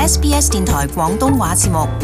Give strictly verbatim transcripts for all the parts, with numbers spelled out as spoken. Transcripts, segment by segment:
S B S 電台廣東話節目。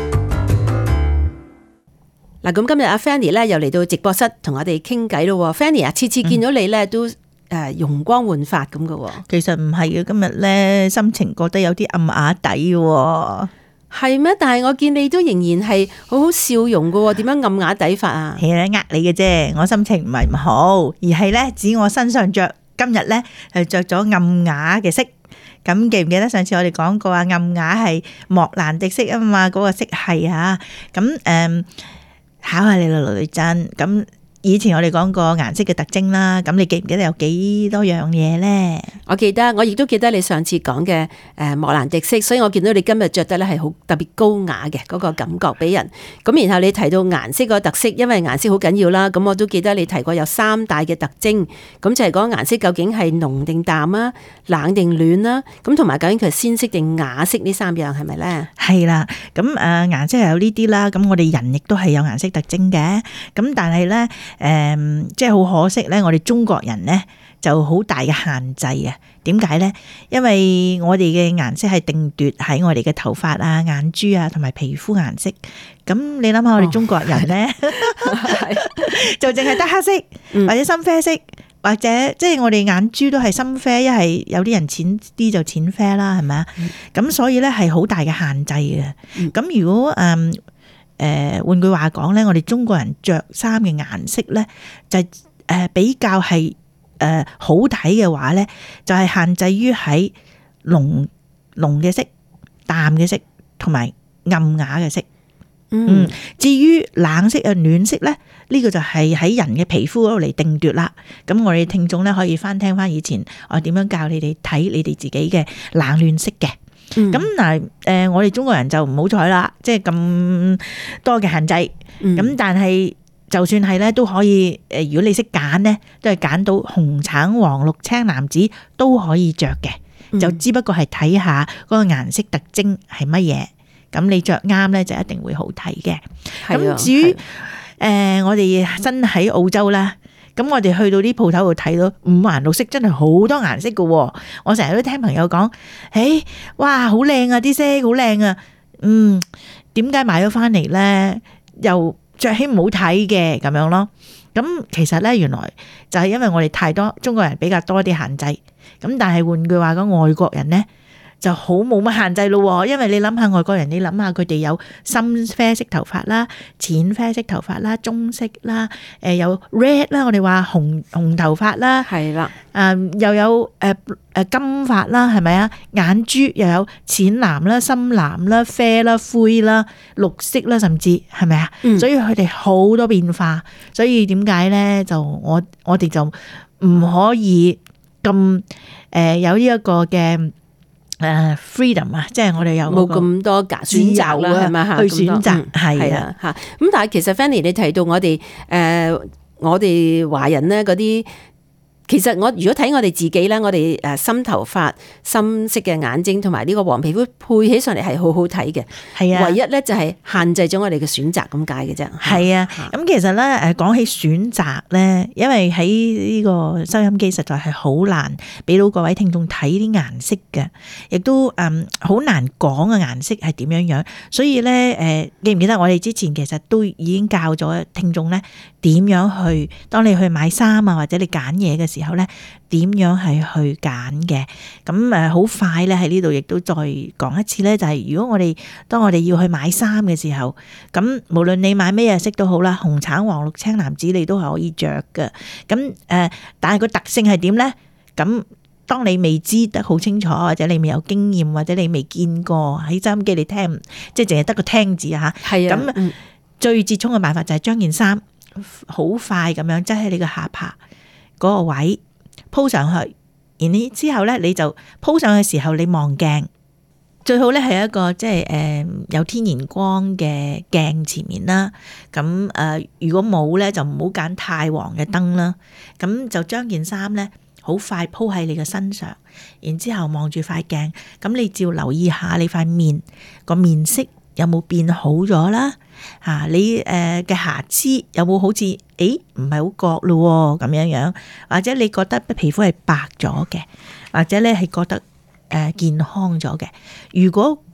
嗱，咁今日阿 Fanny 咧又嚟到直播室同我哋傾偈咯。Fanny 啊，次次見到你咧都誒容光煥發咁嘅。 其實唔係嘅，今日咧心情覺得有啲暗啞底嘅。 係咩？但係我見你都仍然係好好笑容嘅，點樣暗啞底法啊？ 係咧呃你嘅啫，我心情唔係唔好，而係咧指我身上着今日咧係着咗暗啞嘅色。咁記唔記得上次我哋講過啊？暗啞係莫蘭迪色啊嘛，嗰、那個色系啊。咁誒、嗯，考下你啦，盧女珍。咁以前我哋講過顏色嘅特徵啦，咁你記唔記得有幾多樣嘢咧？ 我記得，我亦都記得你上次講嘅誒莫蘭迪色，所以我見到你今日着得咧係好特別高雅嘅嗰個感覺俾人。咁然後你提到顏色個特色，因為顏色好緊要啦。咁我都記得你提過有三大嘅特徵，咁就係講顏色究竟係濃定淡啊，冷定暖啦。咁同埋究竟佢係鮮色定啞色呢三樣係咪咧？ 係啦，咁誒顏色係有呢啲啦。咁我哋人亦都係有顏色特徵嘅。咁但係咧。誒、嗯，即係好可惜咧，我哋中國人咧就好大嘅限制啊！點解咧？因為我哋嘅顏色係定奪喺我哋嘅頭髮啊、眼珠啊同埋皮膚顏色。咁你諗下，我哋中國人咧，哦、就淨係得黑色或者深啡色，嗯、或者即係我哋眼珠都係深啡，一係有啲人淺啲就淺啡啦，係咪啊？咁、嗯、所以咧係好大嘅限制嘅。咁、嗯、如果誒。嗯誒，換句話講咧，我哋中國人着衫嘅顏色咧，就係誒比較係誒好睇嘅話咧，就係限制於喺濃濃嘅色、淡嘅色同埋暗啞嘅色。嗯，至於冷色啊、暖色咧，呢個就係喺人嘅皮膚嗰度嚟定奪啦。咁我哋聽眾咧可以翻聽翻以前我點樣教你哋睇你哋自己嘅冷暖色嘅。咁嗱，誒，我哋中國人就唔好彩啦，即係咁多嘅限制。咁、嗯、但係就算係咧，都可以誒，如果你識揀咧，都係揀到紅、橙、黃、綠、青、藍、紫都可以着嘅。嗯、就只不過係睇下嗰個顏色特徵係乜嘢，咁你着啱咧就一定會好睇嘅。咁至於誒，我哋身喺澳洲啦。咁我哋去到啲鋪頭度睇到五顏六色，真係好多顏色噶。我成日都聽朋友講，誒，哇，好靚啊，啲色好靚啊。嗯，點解買咗翻嚟咧，又着起唔好睇嘅咁樣咯？咁其實咧，原來就係因為我哋太多中國人比較多啲限制。咁但係換句話講，外國人咧就好冇乜限制咯。因為你諗下外國人，你諗下佢哋有深啡色頭髮啦、淺啡色頭髮啦、棕色啦，誒有 red 啦，我哋話紅紅頭髮啦，係啦，誒又有誒誒金髮啦，係咪啊？眼珠又有淺藍啦、深藍啦、啡啦、灰啦、綠色啦，甚至係咪啊？嗯、所以佢哋好多變化，所以點解咧？就我我哋就唔可以咁誒、呃、有呢一個嘅。誒 freedom 啊，即係我哋有冇咁多選擇啦，係咪嚇？去選擇係啊嚇。 咁但係其實 Fanny 你提到我哋誒、呃、我哋華人咧嗰啲。其實我如果睇我哋自己咧，我哋誒深頭髮、深色嘅眼睛同埋呢個黃皮膚配起上嚟係好好睇嘅。係啊，唯一咧就係限制咗我哋嘅選擇咁解嘅啫。 係啊，咁其實咧誒講起選擇咧，因為喺呢個收音機實在係好難俾到各位聽眾睇啲顏色嘅，亦都誒好難講嘅顏色係點樣樣。所以咧誒記唔記得我哋之前其實都已經教咗聽眾咧點樣去，當你去買衫啊或者你揀嘢嘅時候，時候咧點樣係去揀嘅？咁誒好快咧喺呢度亦都再講一次咧，就係、是、如果我哋當我哋要去買衫嘅時候，咁無論你買咩嘢色都好啦，紅橙黃綠青藍紫你都係可以着嘅。咁誒、呃，但係個特性係點咧？咁當你未知得好清楚，或者你未有經驗，或者你未見過喺收音機你聽，即係淨係得個聽字啊吓。係啊。咁、嗯、最折衷嘅辦法就係將件衫好快咁樣擠喺你個下巴嗰個位鋪上去，然之後咧你就鋪上去嘅時候，你望鏡，最好咧係一個即係誒有天然光嘅鏡前面啦。咁誒、呃、如果冇咧，就唔好揀太黃嘅燈啦。咁就將件衫咧好快鋪喺你嘅身上，然之後望住塊鏡，咁你照留意下你塊面個面色有冇變好咗啦？嚇、啊、你誒嘅瑕疵有冇好似誒唔係好覺咯咁樣樣，或者你覺得皮膚係白咗嘅，或者咧係覺得誒健康咗嘅。如果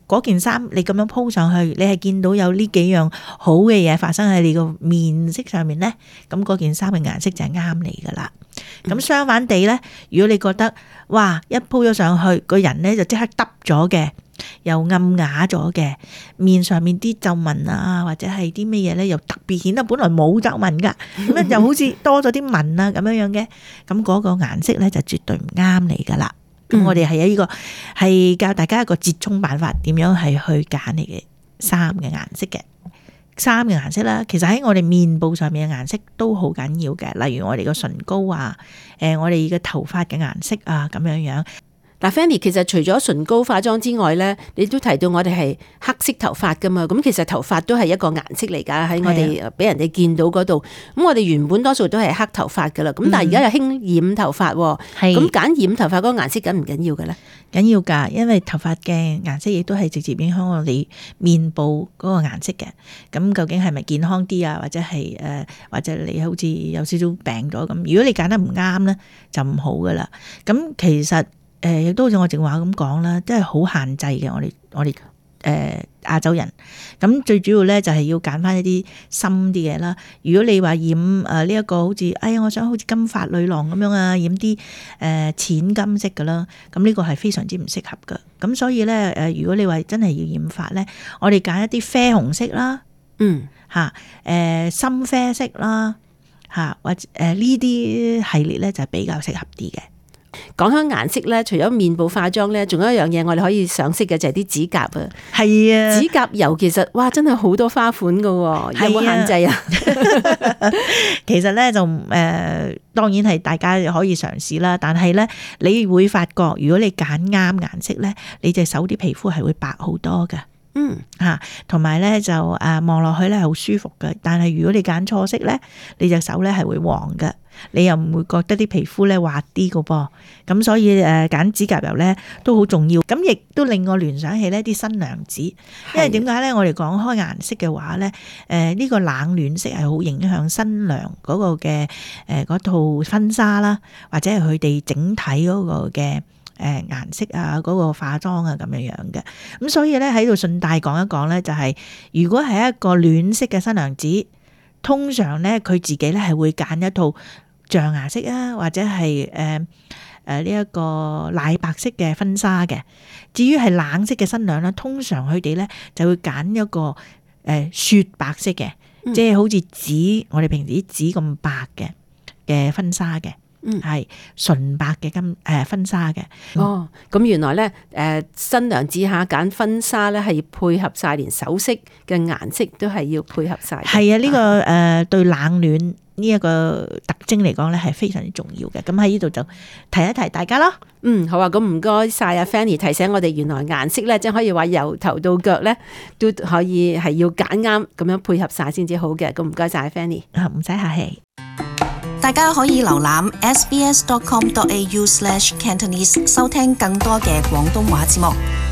嗰件衫你咁樣鋪上去，你係見到有呢幾樣好嘅嘢發生喺你個面色上面咧，咁嗰件衫嘅顏色就係啱你噶啦。咁相反地咧，如果你覺得哇一鋪咗上去，個人咧就即刻耷咗嘅，又暗啞咗嘅，面上面啲皺紋啊或者係啲咩嘢咧又特別顯得本來冇皺紋噶，咁樣就好似多咗啲紋啊咁樣樣嘅，咁嗰個顏色咧就絕對唔啱你噶啦。咁、嗯、我哋係有呢個係教大家一個折衷辦法，點樣係去揀你嘅衫嘅顏色嘅。衫嘅顏色啦，其實喺我哋面部上面嘅顏色都好緊要嘅，例如我哋個唇膏啊，誒、呃、我哋嘅頭髮嘅顏色啊咁樣樣。 嗱 Fanny 其實除咗唇膏化妝之外咧，你都提到我哋係黑色頭髮噶嘛，咁其實頭髮都係一個顏色嚟噶，喺我哋俾人哋見到嗰度。咁我哋原本多數都係黑頭髮噶啦，咁但係而家又興染頭髮，咁揀、嗯、染頭髮嗰個顏色緊唔緊要嘅咧？ 緊要噶，因為頭髮嘅顏色亦都係直接影響我哋面部嗰個顏色嘅。咁究竟係咪健康啲啊？或者係誒、呃，或者你好似有少少病咗咁？如果你揀得唔啱咧，就唔好噶啦。咁其實。誒亦都好似我正話咁講啦，真係好限制嘅。我哋我哋誒亞洲人，咁最主要咧就係要揀翻一啲深啲嘅啦。如果你話染誒呢一個好似，哎呀，我想好似金髮女郎咁樣啊，染啲誒、呃、淺金色嘅啦，咁呢個係非常之唔適合嘅。咁所以咧誒，如果你話真係要染髮咧，我哋揀一啲啡紅色啦，嗯嚇誒、呃、深啡色啦嚇，或者誒呢啲系列咧就係比較適合啲嘅。 講開顏色咧，除咗面部化妝咧，仲有一樣嘢我哋可以賞識嘅就係啲指甲啊。 係啊， 指甲油其實哇真係好多花款噶，有冇限制啊？ 其實咧就誒、呃，當然係大家可以嘗試啦。但係咧，你會發覺如果你揀啱顏色咧，你隻手啲皮膚係會白好多噶。嗯吓，同埋咧就誒望落去咧係好舒服嘅。但係如果你揀錯色咧，你隻手咧係會黃嘅，你又唔會覺得啲皮膚咧滑啲嘅噃。咁所以誒揀指甲油咧都好重要。咁亦都令我聯想起呢啲新娘子，因為點解咧？我哋講開顏色嘅話咧，誒、呃、呢、這個冷暖色係好影響新娘嗰個嘅誒嗰套婚紗啦，或者係佢哋整體嗰個嘅。誒顏色啊，嗰、那個化妝啊咁樣樣嘅，咁所以咧喺度順帶講一講咧，就係、是、如果係一個暖色嘅新娘子，通常咧佢自己咧係會揀一套象牙色啊，或者係誒誒呢一個奶白色嘅婚紗嘅。至於係冷色嘅新娘咧，通常佢哋咧就會揀一個誒、呃、雪白色嘅，嗯、即係好似紙我哋平時啲紙咁白嘅嘅婚紗嘅。嗯，係純白嘅金誒婚紗嘅。 哦，咁原來咧誒新娘子下揀婚紗咧係要配合晒，連首飾嘅顏色都係要配合晒。係啊，呢、這個誒、呃、對冷暖呢一個特徵嚟講咧係非常之重要嘅。咁喺呢度就提一提大家咯。嗯，好啊，咁唔該晒阿 Fanny 提醒我哋，原來顏色咧即係可以話由頭到腳咧都可以係要揀啱咁樣配合晒先至好嘅。咁唔該晒 Fanny。啊，唔使客氣。 大家可以瀏覽 s b s dot com dot a u slash cantonese 收聽更多嘅廣東話節目。